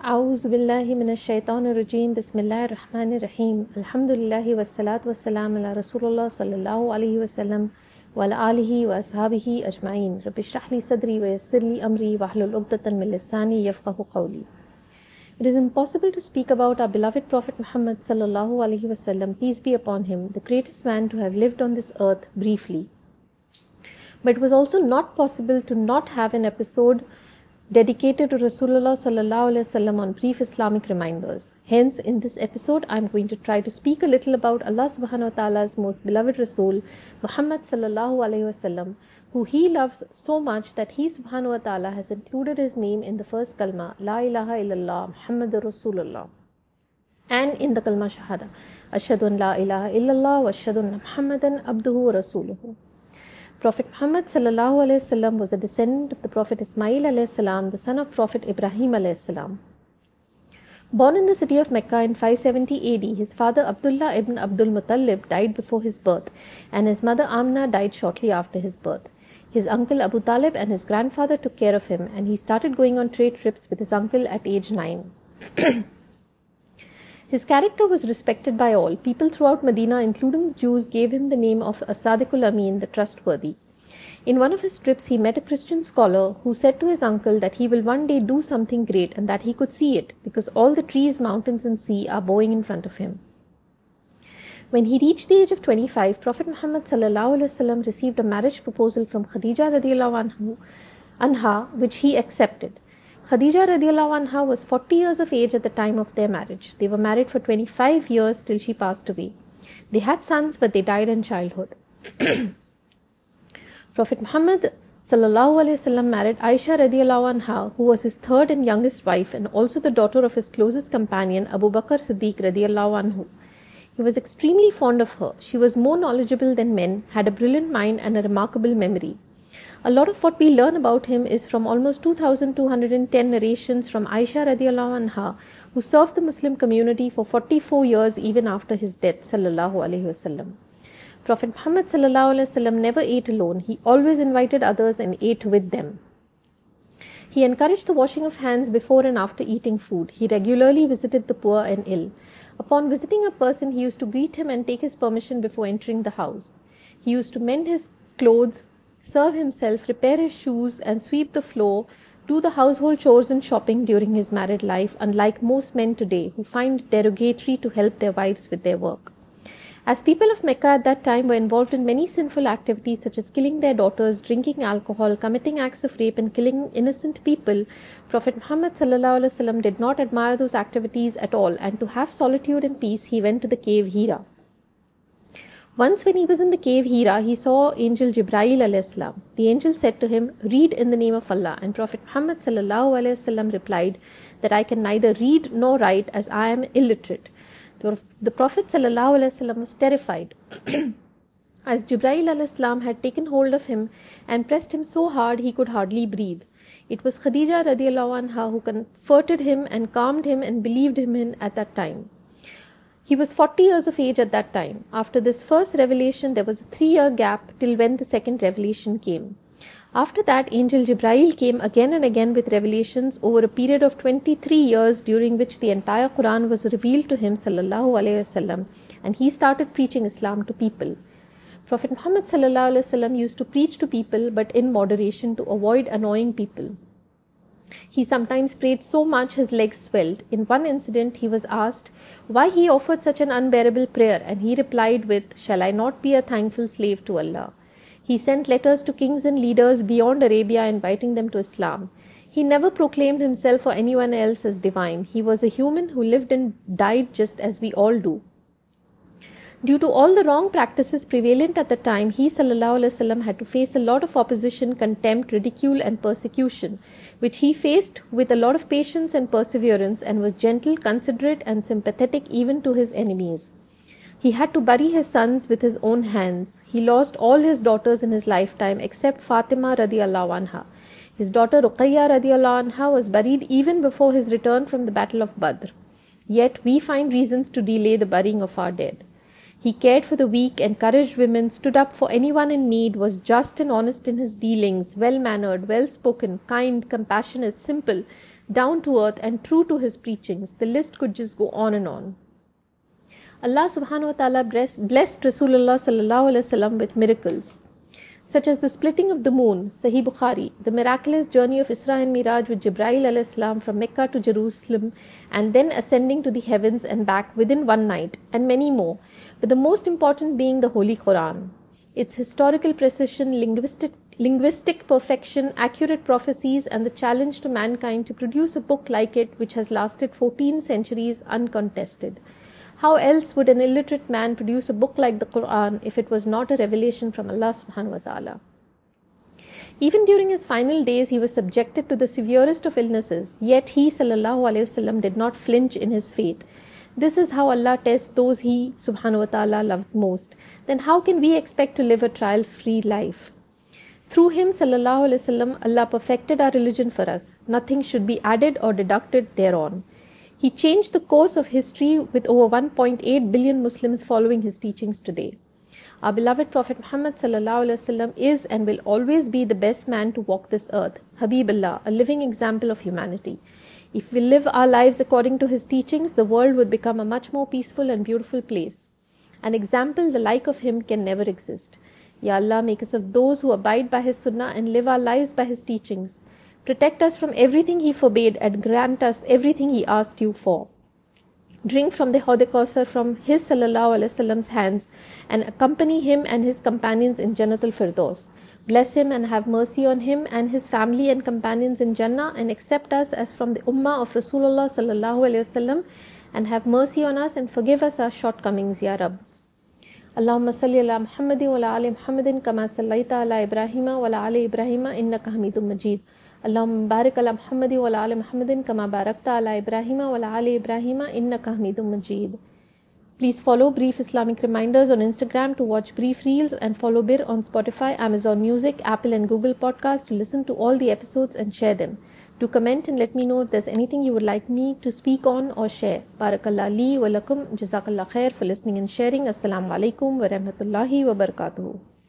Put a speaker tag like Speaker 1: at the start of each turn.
Speaker 1: أعوذ بالله من الشيطان الرجيم بسم الله الرحمن الرحيم الحمد لله والصلاة والسلام على رسول الله صلى الله عليه وسلم وعلى آله وأصحابه أجمعين رب اشرح لي صدري ويسر لي أمري واحلل عقدة من لساني يفقهوا قولي. It is impossible to speak about our beloved Prophet Muhammad sallallahu alaihi wasallam, peace be upon him, the greatest man to have lived on this earth, briefly. But it was also not possible to not have an episode dedicated to Rasulullah sallallahu alaihi wasallam on brief Islamic reminders. Hence, in this episode, I am going to try to speak a little about Allah subhanahu wa ta'ala's most beloved Rasul, Muhammad sallallahu alaihi wasallam, who he loves so much that he subhanahu wa ta'ala has included his name in the first kalma, La ilaha illallah Muhammadur Rasulullah, and in the kalma shahada, Ashhadu an la ilaha illallah wa ashhadu anna Muhammadan abduhu wa rasuluhu. Prophet Muhammad sallallahu alaihi wasallam was a descendant of the Prophet Ismail alayhi salam, the son of Prophet Ibrahim alayhi salam. Born in the city of Mecca in 570 AD, his father Abdullah ibn Abdul Muttalib died before his birth, and his mother Amna died shortly after his birth. His uncle Abu Talib and his grandfather took care of him, and he started going on trade trips with his uncle at age 9. His character was respected by all. People throughout Medina, including the Jews, gave him the name of As-Sadiqul Amin, the trustworthy. In one of his trips, he met a Christian scholar who said to his uncle that he will one day do something great and that he could see it because all the trees, mountains and sea are bowing in front of him. When he reached the age of 25, Prophet Muhammad sallallahu alaihi wasallam received a marriage proposal from Khadija radiyallahu anha, which he accepted. Khadija radiyallahu anha was 40 years of age at the time of their marriage. They were married for 25 years till she passed away. They had sons, but they died in childhood. Prophet Muhammad sallallahu alaihi wasallam married Aisha radiyallahu anha, who was his third and youngest wife and also the daughter of his closest companion Abu Bakr Siddiq radiyallahu anhu. He was extremely fond of her. She was more knowledgeable than men, had a brilliant mind and a remarkable memory. A lot of what we learn about him is from almost 2210 narrations from Aisha radiyallahu anha, who served the Muslim community for 44 years even after his death sallallahu alaihi wasallam. Prophet Muhammad sallallahu alaihi wasallam never ate alone. He always invited others and ate with them. He encouraged the washing of hands before and after eating food. He regularly visited the poor and ill. Upon visiting a person, he used to greet him and take his permission before entering the house. He used to mend his clothes, serve himself, repair his shoes and sweep the floor, do the household chores and shopping during his married life, unlike most men today who find it derogatory to help their wives with their work. As people of Mecca at that time were involved in many sinful activities such as killing their daughters, drinking alcohol, committing acts of rape and killing innocent people, Prophet Muhammad sallallahu alaihi wasallam did not admire those activities at all, and to have solitude and peace he went to the cave Hira. Once when he was in the cave Hira, he saw angel Jibrail alayhi salam. The angel said to him, "Read in the name of Allah." And Prophet Muhammad sallallahu alaihi wasallam replied that I can neither read nor write as I am illiterate. The Prophet sallallahu alaihi wasallam was terrified as Jibrail alayhi salam had taken hold of him and pressed him so hard he could hardly breathe. It was Khadija radiyallahu anha who comforted him and calmed him and believed him in at that time. He was 40 years of age at that time. After this first revelation, there was a 3-year gap till when the second revelation came. After that, angel Jibrail came again and again with revelations over a period of 23 years, during which the entire Quran was revealed to him sallallahu alaihi wasallam, and he started preaching Islam to people. Prophet Muhammad sallallahu alaihi wasallam used to preach to people, but in moderation to avoid annoying people. He sometimes prayed so much his legs swelled. In one incident, he was asked why he offered such an unbearable prayer, and he replied with, "Shall I not be a thankful slave to Allah?" He sent letters to kings and leaders beyond Arabia inviting them to Islam. He never proclaimed himself or anyone else as divine. He was a human who lived and died just as we all do. Due to all the wrong practices prevalent at the time, he sallallahu alaihi wasallam had to face a lot of opposition, contempt, ridicule and persecution, which he faced with a lot of patience and perseverance, and was gentle, considerate and sympathetic even to his enemies. He had to bury his sons with his own hands. He lost all his daughters in his lifetime except Fatima radiyallahu anha. His daughter Ruqayya radiyallahu anha was buried even before his return from the Battle of Badr. Yet we find reasons to delay the burying of our dead. He cared for the weak, encouraged women, stood up for anyone in need, was just and honest in his dealings, well-mannered, well-spoken, kind, compassionate, simple, down to earth and true to his preachings. The list could just go on and on. Allah subhanahu wa ta'ala blessed Rasulullah sallallahu alaihi wasallam with miracles, such as the splitting of the moon, Sahih Bukhari, the miraculous journey of Isra and Miraj with Jibreel alayhi salam from Mecca to Jerusalem and then ascending to the heavens and back within one night, and many more, but the most important being the Holy Quran. Its historical precision, linguistic perfection, accurate prophecies, and the challenge to mankind to produce a book like it which has lasted 14 centuries uncontested. How else would an illiterate man produce a book like the Quran if it was not a revelation from Allah subhanahu wa ta'ala? Even during his final days, he was subjected to the severest of illnesses, yet he sallallahu alaihi wasallam did not flinch in his faith. This is how Allah tests those he subhanahu wa ta'ala loves most. Then how can we expect to live a trial-free life? Through him sallallahu alaihi wasallam, Allah perfected our religion for us. Nothing should be added or deducted thereon. He changed the course of history with over 1.8 billion Muslims following his teachings today. Our beloved Prophet Muhammad sallallahu alaihi wasallam is and will always be the best man to walk this earth. Habibullah, a living example of humanity. If we live our lives according to his teachings, the world would become a much more peaceful and beautiful place. An example the like of him can never exist. Ya Allah, make us of those who abide by his sunnah and live our lives by his teachings. Protect us from everything he forbade and grant us everything he asked you for. Drink from the Hawd Kausar from his sallallahu alaihi wasallam's hands and accompany him and his companions in Jannatul Firdaus. Bless him and have mercy on him and his family and companions in Jannah, and accept us as from the ummah of Rasulullah sallallahu alaihi wasallam, and have mercy on us and forgive us our shortcomings, Ya Rabb. Allahumma salli ala Muhammadin wa ala ali Muhammadin kama sallaita ala Ibrahima wa ala ali Ibrahima innaka Hamidum Majid. Allahumma barik ala Muhammadin wa ala ali Muhammadin kama barakta ala Ibrahima wa ala ali Ibrahima innaka Hamidum Majid. Please follow Brief Islamic Reminders on Instagram to watch brief reels, and follow Bir on Spotify, Amazon Music, Apple and Google Podcasts to listen to all the episodes and share them. Do comment and let me know if there's anything you would like me to speak on or share. Barakallah li wa lakum. Jazakallah khair for listening and sharing. Assalamu alaikum wa rahmatullahi wa barakatuhu.